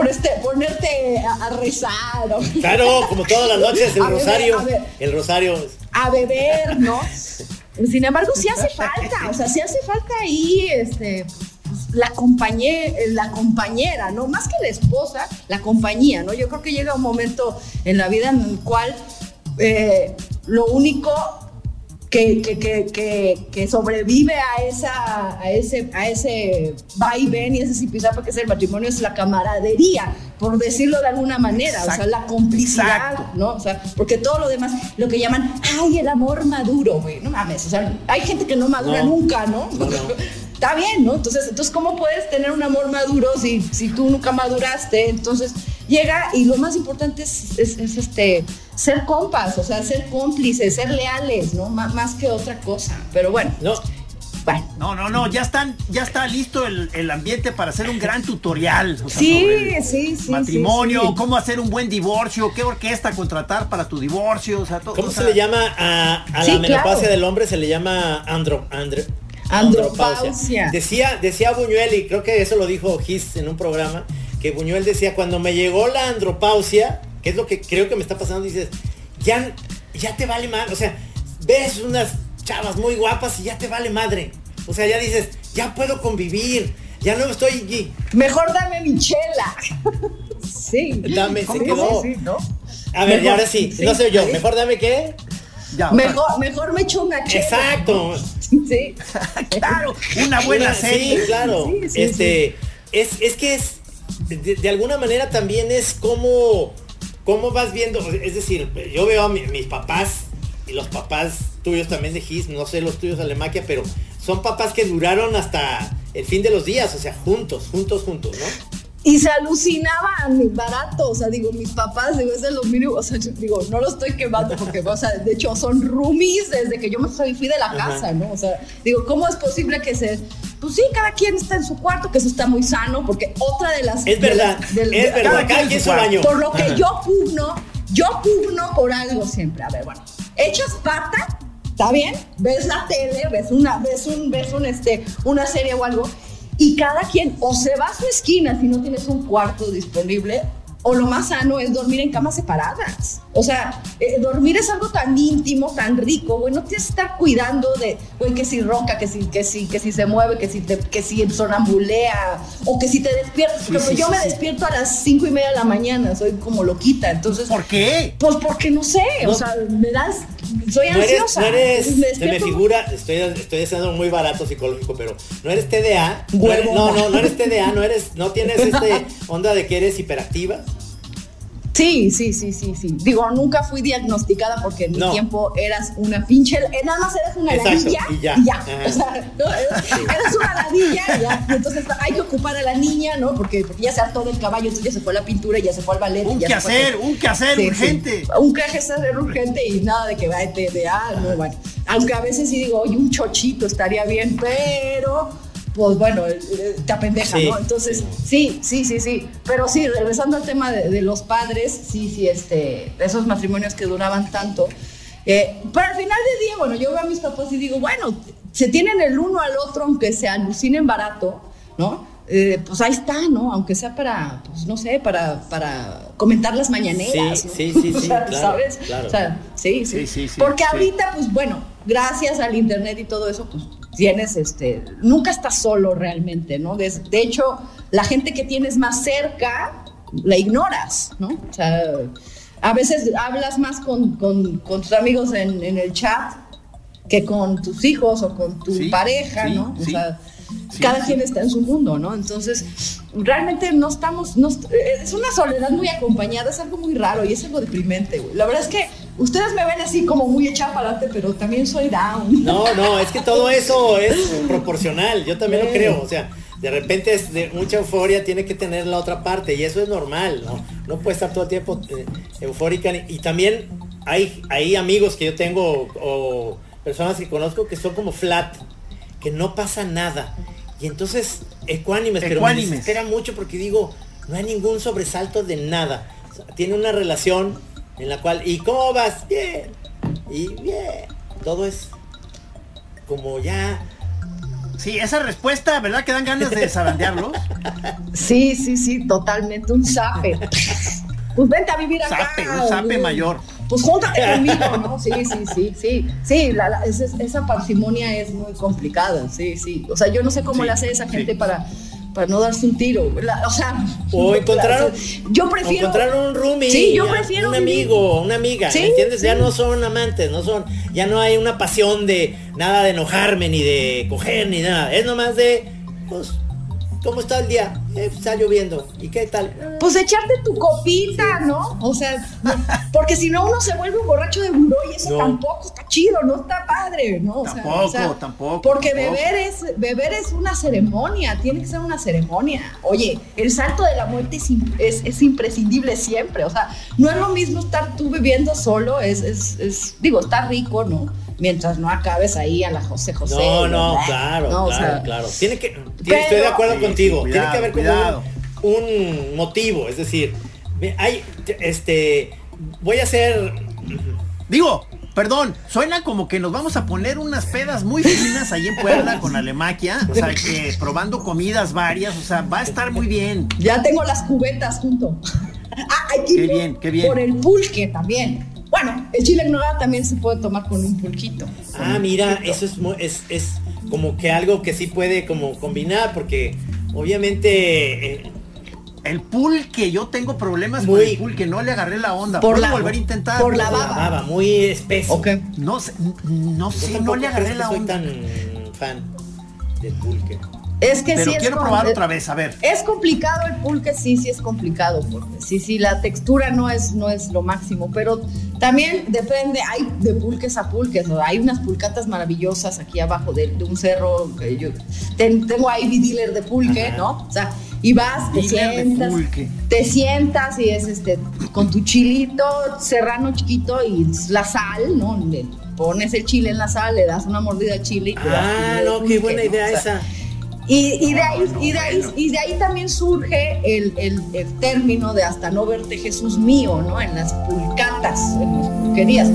a rezar, ¿no? Claro, como todas las noches, el rosario. A beber, ¿no? Sin embargo, sí hace falta, o sea, sí hace falta ahí, pues, la compañera, ¿no? Más que la esposa, la compañía, ¿no? Yo creo que llega un momento en la vida en el cual lo único que sobrevive a ese vaivén y ese zipizape que es el matrimonio es la camaradería, por decirlo de alguna manera. Exacto. O sea, la complicidad. Exacto. ¿No? O sea, porque todo lo demás, lo que llaman, ay, el amor maduro, güey, no mames, o sea, hay gente que no madura nunca, ¿no? Está bien, ¿no? Entonces, ¿cómo puedes tener un amor maduro si tú nunca maduraste? Entonces, llega y lo más importante es ser compas, o sea, ser cómplices, ser leales, ¿no? Más que otra cosa. Pero bueno. No, ya está listo el ambiente para hacer un gran tutorial. O sea, sí, matrimonio, cómo hacer un buen divorcio, qué orquesta contratar para tu divorcio, o sea, todo. ¿Cómo se le llama a la menopausia del hombre? Se le llama andropausia. Decía Buñuel, y creo que eso lo dijo Gis en un programa, que Buñuel decía, cuando me llegó la andropausia, que es lo que creo que me está pasando, dices, ya te vale madre, o sea, ves unas chavas muy guapas y ya te vale madre, o sea, ya dices, ya puedo convivir, ya no estoy... Mejor dame mi chela. Sí. Se quedó. Sí, ¿no? A ver, y ahora sí, no sé yo, mejor dame ¿qué? Ya, mejor me echo una chela. Exacto. Sí. Claro, una buena serie. Sí, claro. Sí. Es que de alguna manera también es como vas viendo, es decir, yo veo a mis papás y los papás tuyos también de Gis, no sé los tuyos de Alemaquia, pero son papás que duraron hasta el fin de los días, o sea, juntos, ¿no? Y se alucinaban barato, o sea, digo, mis papás, digo, es de lo mínimo, o sea, digo, no lo estoy quemando porque, o sea, de hecho son roomies desde que yo me fui de la casa, ¿no? O sea, digo, ¿cómo es posible que pues sí, cada quien está en su cuarto, que eso está muy sano, porque otra de las... Es verdad, cada quien su baño. Por lo que yo pugno por algo siempre. A ver, bueno, echas pata, ¿está bien? Ves la tele, ves una serie o algo, y cada quien o se va a su esquina si no tienes un cuarto disponible, o lo más sano es dormir en camas separadas. O sea, dormir es algo tan íntimo, tan rico, güey. No tienes que estar cuidando de, güey, que si ronca, que si se mueve, que si sonambulea, o que si te despiertas. Porque yo me despierto a las 5:30 de la mañana, soy como loquita. Entonces, ¿por qué? Pues porque no sé, o sea, soy ansiosa. Se me figura, estoy haciendo muy barato psicológico, pero no eres TDA. No eres TDA, no tienes onda de que eres hiperactiva. Sí. Digo, nunca fui diagnosticada porque en mi tiempo eras una pinche... nada más eras una ladilla y ya. O sea, ¿no? Eras una ladilla y ya. Y entonces hay que ocupar a la niña, ¿no? Porque ya se hartó del caballo, entonces ya se fue a la pintura, ya se fue al ballet. Un quehacer urgente. Sí. Un quehacer urgente y nada de que va no, bueno. Aunque a veces sí digo, oye, un chochito estaría bien, pero... pues bueno, te apendeja, ¿no? Entonces, sí. Pero sí, regresando al tema de los padres, sí, esos matrimonios que duraban tanto. Pero al final del día, bueno, yo veo a mis papás y digo, bueno, se tienen el uno al otro, aunque se alucinen barato, ¿no? Pues ahí está, ¿no? Aunque sea para, pues no sé, para comentar las mañaneras, ¿no? Sí, o sea, claro, ¿sabes? Claro. O sea, sí. Porque ahorita, pues bueno, gracias al internet y todo eso, pues tienes, nunca estás solo realmente, ¿no? De hecho, la gente que tienes más cerca, la ignoras, ¿no? O sea, a veces hablas más con tus amigos en el chat que con tus hijos o con tu pareja, ¿no? O sea, cada quien está en su mundo, ¿no? Entonces, realmente no estamos, es una soledad muy acompañada, es algo muy raro y es algo deprimente, güey. La verdad es que ustedes me ven así como muy echada para adelante, pero también soy down. No, es que todo eso es proporcional, yo también lo creo, o sea, de repente es de mucha euforia, tiene que tener la otra parte y eso es normal, no puede estar todo el tiempo eufórica. Y también hay amigos que yo tengo o personas que conozco que son como flat, que no pasa nada y entonces ecuánimes, pero me desespera mucho porque digo, no hay ningún sobresalto de nada, o sea, tiene una relación en la cual, ¿y cómo vas? Bien, y bien, todo es como ya. Sí, esa respuesta, ¿verdad? Que dan ganas de zarandearlos. Sí, totalmente, un zape. Pues vente a vivir acá. Un zape mayor. pues júntate conmigo, ¿no? Sí, esa parsimonia es muy complicada, sí. O sea, yo no sé cómo le hace esa gente para no darse un tiro, o encontrar un roomie, sí, yo prefiero un amigo, una amiga, ¿me entiendes? Ya no son amantes, ya no hay una pasión de nada de enojarme, ni de coger, ni nada, es nomás de, pues, ¿cómo está el día? Está lloviendo, ¿y qué tal? Pues echarte tu copita, ¿no? O sea, porque si no uno se vuelve un borracho de buró y eso tampoco está chido, no está padre, ¿no? Tampoco. Porque beber es una ceremonia, tiene que ser una ceremonia. Oye, el salto de la muerte es imprescindible siempre, o sea, no es lo mismo estar tú bebiendo solo, está rico, ¿no? Mientras no acabes ahí a la José. No, claro. Estoy de acuerdo contigo. Tiene que haber como un motivo, es decir, voy a hacer. Suena como que nos vamos a poner unas pedas muy finas ahí en Puebla con Alemaquia, o sea, probando comidas varias, o sea, va a estar muy bien. Ya tengo las cubetas junto. Hay que ir qué bien. Por el pulque también. Bueno, el chile en nogada también se puede tomar con un pulquito. Mira, eso es como que algo que sí puede como combinar, porque obviamente el pulque, yo tengo problemas con el pulque, no le agarré la onda. ¿Puedo volver a intentar? Por la baba. Muy espeso. Okay. No sé, no le agarré la onda. No soy tan fan del pulque. Es que pero quiero probar otra vez, a ver. Es complicado el pulque, sí es complicado, porque sí, la textura no es lo máximo, pero también depende, hay de pulques a pulques, ¿no? Hay unas pulcatas maravillosas aquí abajo de un cerro, yo tengo ahí mi dealer de pulque, ¿no? O sea, y vas, te sientas y es con tu chilito serrano chiquito y la sal, ¿no? Le pones el chile en la sal, le das una mordida al chile y te das qué buena idea esa. Y de ahí también surge el término de hasta no verte Jesús mío, ¿no? En las pulcatas, en las pulquerías.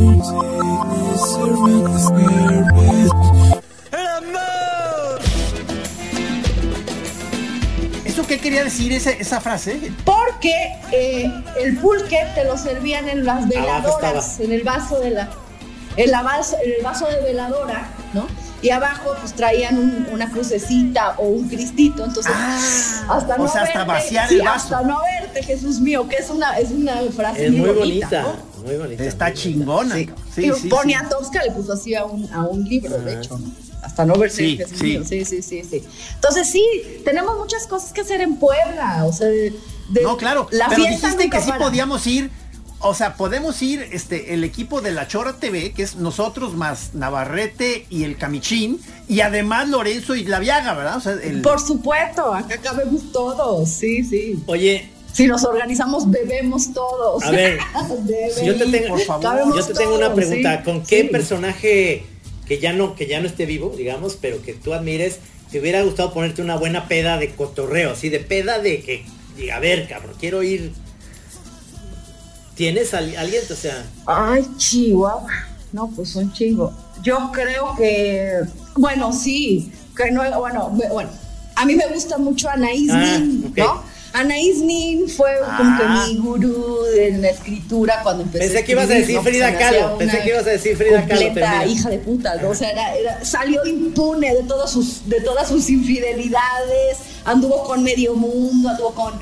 ¿Eso qué quería decir esa frase? Porque el pulque te lo servían en las veladoras, en el vaso de el vaso de veladora, ¿no? Y abajo pues traían una crucecita o un cristito, entonces hasta vaciar el vaso. Hasta no verte, Jesús mío, que es una frase muy bonita, ¿no? Muy bonita. Está chingona. Sí, Poniatowska le puso así a un libro, de hecho, ¿no? Hasta no verse Jesús mío. Sí. Entonces tenemos muchas cosas que hacer en Puebla, o sea, no, claro, pero dijiste que sí podíamos ir. O sea, podemos ir el equipo de La Chora TV, que es nosotros más Navarrete y el Camichín, y además Lorenzo y La Viaga, ¿verdad? O sea, Por supuesto, acá cabemos todos, sí. Oye, si nos organizamos, bebemos todos. A ver, yo te tengo una pregunta. ¿Con qué personaje que ya no esté vivo, digamos, pero que tú admires, te hubiera gustado ponerte una buena peda de cotorreo, así de peda de que diga, a ver, cabrón, quiero ir? ¿Tienes alguien? O sea. Ay, Chihuahua. No, pues un chingo. Yo creo que, bueno, sí, que no, bueno, a mí me gusta mucho Anaís Nin, okay, ¿no? Anaís Nin fue como que mi gurú en la escritura cuando empecé. Pensé que ibas a decir Frida Kahlo. Pensé que ibas a decir Frida Kahlo. Completa hija de puta, ¿no? O sea, salió impune de todas sus infidelidades, anduvo con medio mundo, anduvo con.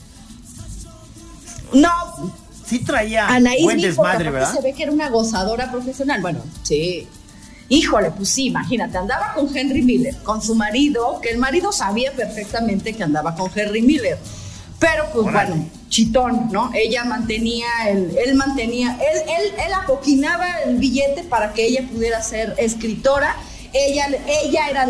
No. Sí traía Anaís buen desmadre, ¿verdad? Se ve que era una gozadora profesional. Bueno, sí. Híjole, pues sí, imagínate, andaba con Henry Miller, con su marido, que el marido sabía perfectamente que andaba con Henry Miller. Pero pues bueno, chitón, ¿no? Ella mantenía, él apoquinaba el billete para que ella pudiera ser escritora. Ella era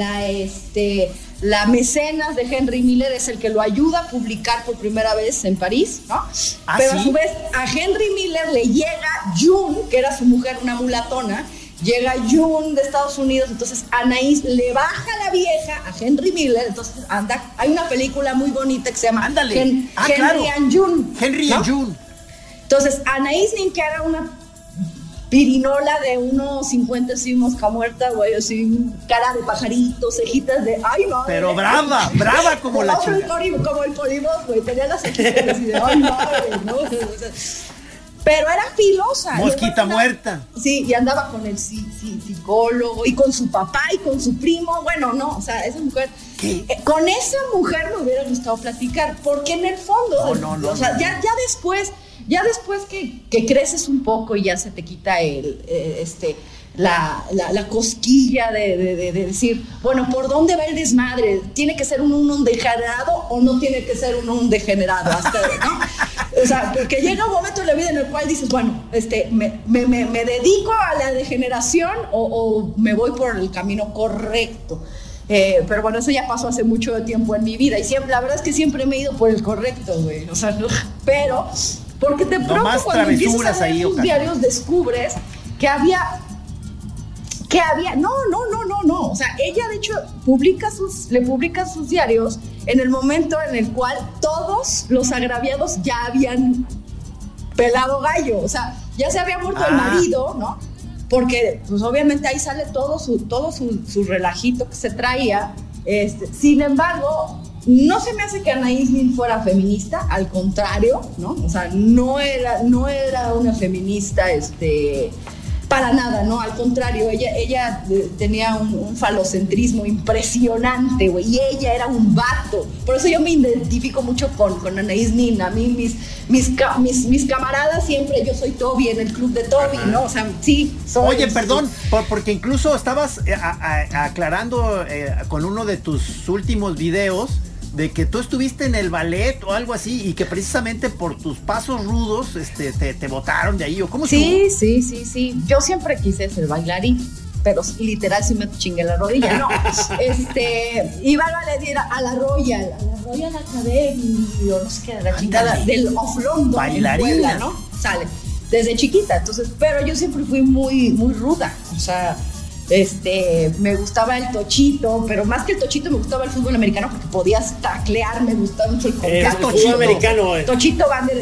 la mecenas de Henry Miller, es el que lo ayuda a publicar por primera vez en París, ¿no? Pero a su vez a Henry Miller le llega June, que era su mujer, una mulatona, llega June de Estados Unidos, entonces Anaís le baja la vieja a Henry Miller, entonces hay una película muy bonita que se llama Henry and June. Henry and June. Entonces Anaís Nin, que era una pirinola de unos 50 así, mosca muerta, güey, así, cara de pajarito, cejitas de, ay, madre. Pero brava como la chica. Como el polibos, güey, tenía las cejitas así de, ay, madre, ¿no? Pero era filosa. Mosquita muerta. Sí, y andaba con el psicólogo y con su papá y con su primo. Bueno, no, o sea, esa mujer... con esa mujer me hubiera gustado platicar, porque en el fondo... No, o sea, ya después que creces un poco y ya se te quita la cosquilla de decir, bueno, ¿por dónde va el desmadre? ¿Tiene que ser un degenerado o no tiene que ser un degenerado? Hasta, ¿no? O sea, porque llega un momento en la vida en el cual dices, bueno, me dedico a la degeneración o me voy por el camino correcto. Pero bueno, eso ya pasó hace mucho tiempo en mi vida y siempre, la verdad es que siempre me he ido por el correcto, güey. O sea, no, pero porque de pronto cuando empiezas a ver tus diarios descubres que había no, o sea, ella de hecho le publica sus diarios en el momento en el cual todos los agraviados ya habían pelado gallo, o sea, ya se había muerto el marido, ¿no? Porque pues obviamente ahí sale todo su relajito que se traía, sin embargo, no se me hace que Anaís Nin fuera feminista, al contrario, ¿no? O sea, no era una feminista, para nada, ¿no? Al contrario, ella tenía un falocentrismo impresionante, güey, y ella era un vato. Por eso yo me identifico mucho con Anaís Nin. A mí mis camaradas siempre, yo soy Toby en el club de Toby, ¿no? O sea, sí, soy... Oye, perdón, porque incluso estabas aclarando con uno de tus últimos videos de que tú estuviste en el ballet o algo así y que precisamente por tus pasos rudos te botaron de ahí, ¿o cómo estuvo? Sí. Yo siempre quise ser bailarín, pero literal sí me chingué la rodilla, no. Iba al ballet a la Royal Academy, o no sé qué, la chingada del Of London, bailarina, ¿no? Sale desde chiquita, entonces, pero yo siempre fui muy, muy ruda, o sea, me gustaba el tochito, pero más que el tochito me gustaba el fútbol americano porque podías taclear, me gustaba mucho el contacto. El fútbol americano. Tochito Van der...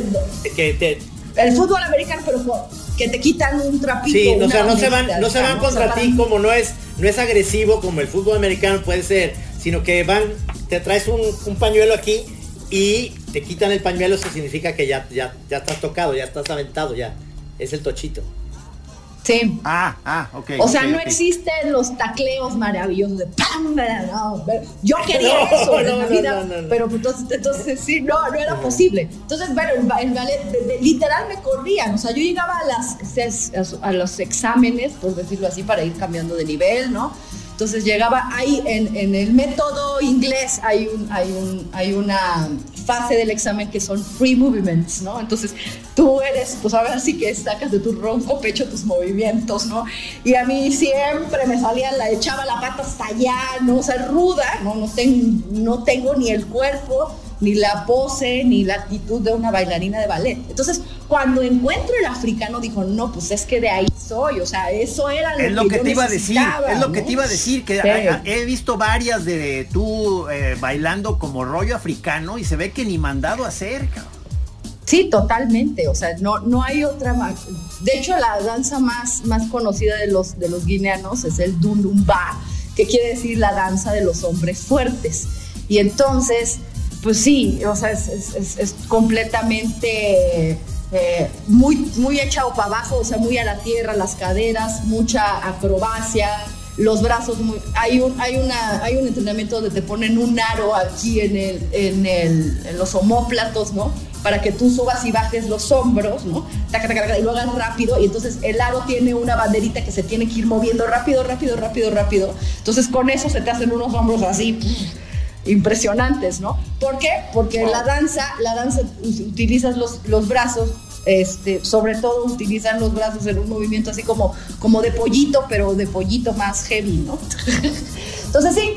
El fútbol americano, pero que te quitan un trapito. Sí, o sea, no se van contra ti, como no es agresivo como el fútbol americano puede ser, sino que te traes un pañuelo aquí y te quitan el pañuelo, eso significa que ya estás tocado, ya estás aventado, ya. Es el tochito. Sí. Ok. O sea, no existen los tacleos maravillosos de ¡pam! No, yo quería eso en la vida, pero entonces sí, no era posible. Entonces, bueno, el ballet, literal me corrían, o sea, yo llegaba a los exámenes, por decirlo así, para ir cambiando de nivel, ¿no? Entonces llegaba ahí en el método inglés hay una fase del examen que son free movements, ¿no? Entonces tú eres, pues ahora sí que sacas de tu ronco pecho tus movimientos, ¿no? Y a mí siempre me salía, echaba la pata hasta allá, ¿no? O sea, ruda, no tengo ni el cuerpo, ni la pose, ni la actitud de una bailarina de ballet. Entonces, cuando encuentro el africano, dijo, no, pues es que de ahí soy, o sea, eso era lo que te iba a decir, es lo que te iba a decir, que he visto varias de tú bailando como rollo africano y se ve que ni mandado a hacer, cabrón. Sí, totalmente, o sea, no hay otra más. De hecho, la danza más conocida de los guineanos es el Dundumba, que quiere decir la danza de los hombres fuertes. Y entonces, pues sí, o sea, es completamente muy, muy echado para abajo, o sea, muy a la tierra, las caderas, mucha acrobacia, los brazos, hay un entrenamiento donde te ponen un aro aquí en los omóplatos, ¿no? Para que tú subas y bajes los hombros, ¿no? Y lo hagas rápido, y entonces el aro tiene una banderita que se tiene que ir moviendo rápido. Entonces con eso se te hacen unos hombros así impresionantes, ¿no? ¿Por qué? Porque la danza utilizas los brazos, sobre todo utilizan los brazos en un movimiento así como de pollito, pero de pollito más heavy, ¿no? Entonces sí,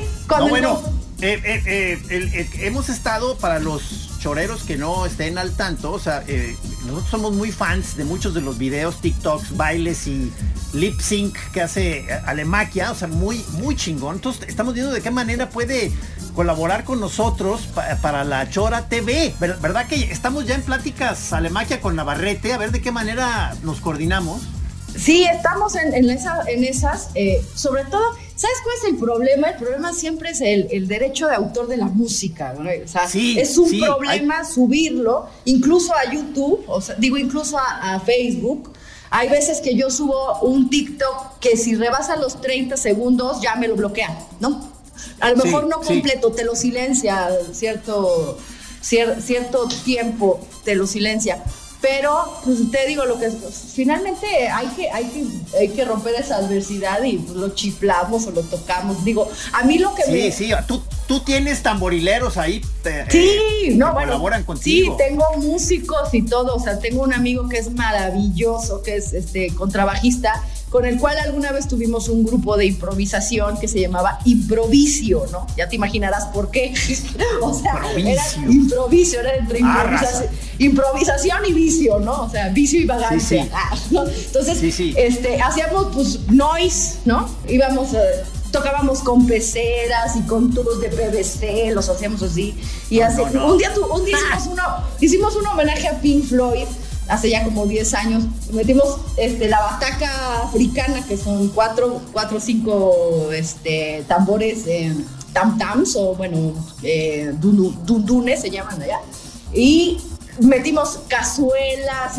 hemos estado, para los choreros que no estén al tanto, o sea, nosotros somos muy fans de muchos de los videos, TikToks, bailes y lip sync que hace Alemaquia, o sea, muy, muy chingón. Entonces estamos viendo de qué manera puede colaborar con nosotros para la Chora TV, ¿verdad? Que estamos ya en pláticas, Alemaquia, con Navarrete, a ver de qué manera nos coordinamos. Sí, estamos en esas, sobre todo, ¿Sabes cuál es el problema? El problema siempre es el derecho de autor de la música, ¿no? O sea, es un problema subirlo, incluso a YouTube, o sea, digo, incluso a Facebook. Hay veces que yo subo un TikTok que si rebasa los 30 segundos ya me lo bloquean, ¿no? A lo mejor no completo, te lo silencia cierto tiempo, te lo silencia. Pero, pues te digo, lo que finalmente hay que romper esa adversidad y pues, lo chiflamos o lo tocamos. Digo, a mí lo que tú tienes tamborileros ahí colaboran contigo. Sí, tengo músicos y todo. O sea, tengo un amigo que es maravilloso, que es contrabajista, con el cual alguna vez tuvimos un grupo de improvisación que se llamaba Improvisio, ¿no? Ya te imaginarás por qué. O sea, era improvisio, era entre improvisación y vicio, ¿no? O sea, vicio y vagancia. ¿No? Entonces, hacíamos pues noise, ¿no? Íbamos tocábamos con peceras y con tubos de PVC, los hacíamos así. Y un día hicimos un homenaje a Pink Floyd. Hace ya como 10 años, metimos la bataca africana, que son 4 o 5 tambores, tam-tams, o bueno, dundunes se llaman allá. Y metimos cazuelas,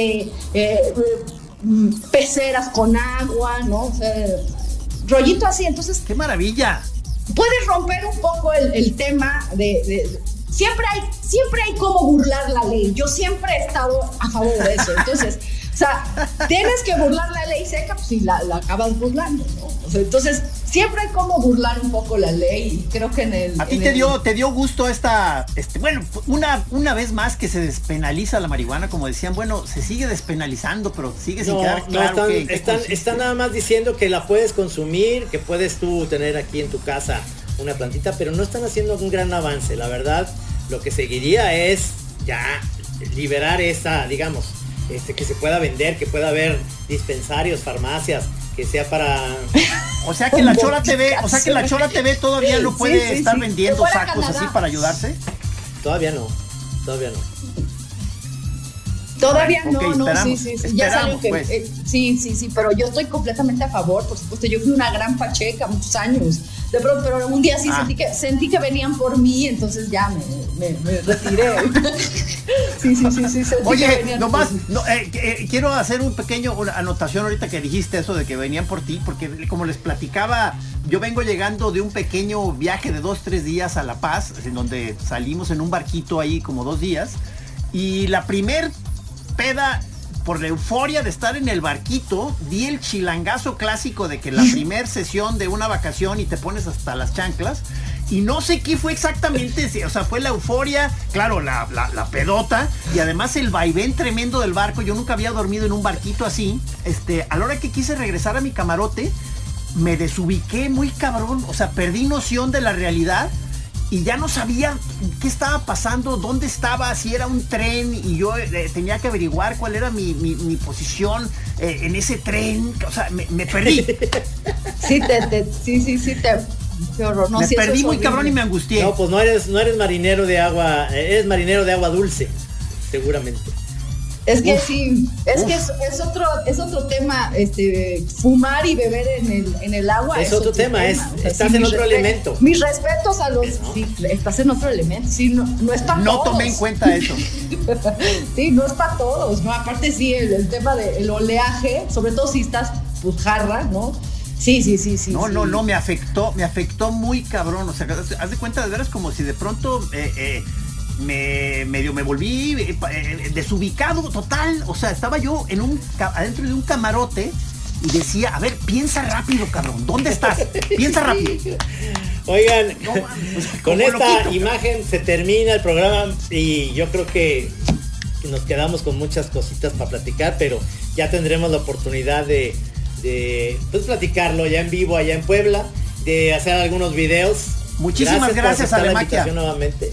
peceras con agua, ¿no? O sea, rollito así, entonces... ¡Qué maravilla! Puedes romper un poco el tema de Siempre hay cómo burlar la ley. Yo siempre he estado a favor de eso. Entonces, o sea, tienes que burlar la ley seca, pues si la acabas burlando, ¿no? O sea, entonces, siempre hay cómo burlar un poco la ley. Y creo que ¿A ti te dio gusto una vez más que se despenaliza la marihuana? Como decían, bueno, se sigue despenalizando, pero sigue sin quedar claro están nada más diciendo que la puedes consumir, que puedes tú tener aquí en tu casa una plantita, pero no están haciendo un gran avance. La verdad, lo que seguiría es ya liberar esa, digamos, que se pueda vender, que pueda haber dispensarios, farmacias, que sea para... O sea que la Chora TV todavía no puede estar vendiendo sacos así para ayudarse. Todavía no. Todavía no, ya salió que pues. Sí, pero yo estoy completamente a favor, por supuesto. Yo fui una gran pacheca muchos años. De pronto, pero un día sentí que venían por mí, entonces ya me retiré. Sí. Oye, nomás, quiero hacer una anotación ahorita que dijiste eso de que venían por ti, porque como les platicaba, yo vengo llegando de un pequeño viaje de 2-3 días a La Paz, en donde salimos en un barquito ahí como 2 días, y la primer peda, por la euforia de estar en el barquito, di el chilangazo clásico de que la primer sesión de una vacación y te pones hasta las chanclas, y no sé qué fue exactamente, o sea, fue la euforia, claro, la pedota, y además el vaivén tremendo del barco. Yo nunca había dormido en un barquito así. A la hora que quise regresar a mi camarote, me desubiqué muy cabrón, o sea, perdí noción de la realidad. Y ya no sabía qué estaba pasando, dónde estaba, si era un tren, y yo tenía que averiguar cuál era mi posición en ese tren. O sea, me perdí. Sí, qué horror. No, me perdí muy cabrón y me angustié. No, pues no eres marinero de agua, eres marinero de agua dulce, seguramente. Es que es otro tema, fumar y beber en el agua. Es otro tema, estás en otro elemento. Mis respetos a los... ¿no? Sí, estás en otro elemento, sí, no es para todos. No tomé en cuenta eso. Sí, no es para todos, ¿no? Aparte sí, el tema del oleaje, sobre todo si estás, pues, jarra, ¿no? Sí. No, me afectó muy cabrón, o sea, haz de cuenta, de veras, como si de pronto... me volví desubicado total. O sea, estaba yo adentro de un camarote y decía, a ver, piensa rápido, cabrón, ¿dónde estás? Piensa rápido. Oigan, con esta imagen se termina el programa y yo creo que nos quedamos con muchas cositas para platicar, pero ya tendremos la oportunidad de pues, platicarlo ya en vivo allá en Puebla, de hacer algunos videos. Muchísimas gracias a Alemaquia nuevamente.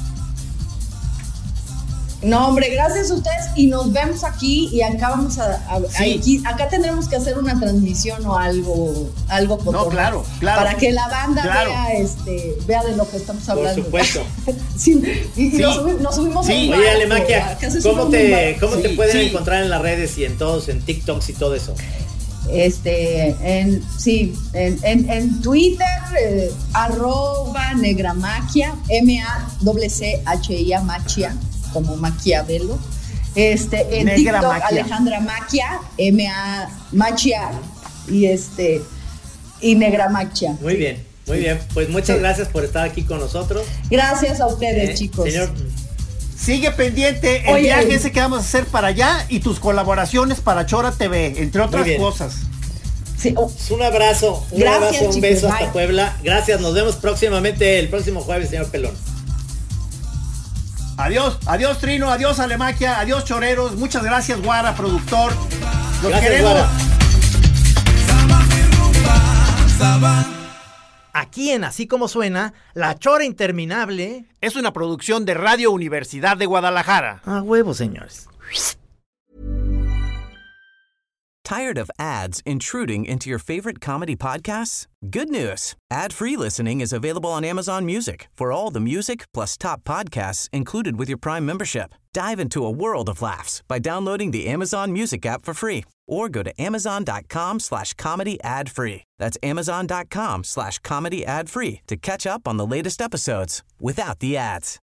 No, hombre, gracias a ustedes y nos vemos aquí y acá vamos acá tendremos que hacer una transmisión o algo cotorreo. No, claro. Para que la banda vea de lo que estamos hablando. Por supuesto. Nos subimos a un barco. Oye, Alemaquia, ¿cómo te pueden encontrar en las redes y en TikToks y todo eso? En Twitter, @negramaquia, MACCHIA, Machia, como Maquiavelo. En Negra TikTok, Maquia. Alejandra Maquia, Machia, y Negra Maquia. Muy bien, muy bien. Pues muchas gracias por estar aquí con nosotros. Gracias a ustedes, chicos. Señor, sigue pendiente el Oye, viaje ese que vamos a hacer para allá y tus colaboraciones para Chora TV, entre otras bien. cosas. Sí, un abrazo, Gracias, un chicos, beso hasta bye. Puebla. Gracias, nos vemos próximamente el próximo jueves, señor Pelón. Adiós, adiós Trino, adiós Alemaquia, adiós choreros, muchas gracias Guara, productor. Los Gracias, queremos. Guara. Aquí en Así Como Suena, La Chora Interminable. Es una producción de Radio Universidad de Guadalajara. A huevo, señores. Tired of ads intruding into your favorite comedy podcasts? Good news. Ad-free listening is available on Amazon Music for all the music plus top podcasts included with your Prime membership. Dive into a world of laughs by downloading the Amazon Music app for free or go to amazon.com/comedy ad-free. That's amazon.com/comedy ad-free to catch up on the latest episodes without the ads.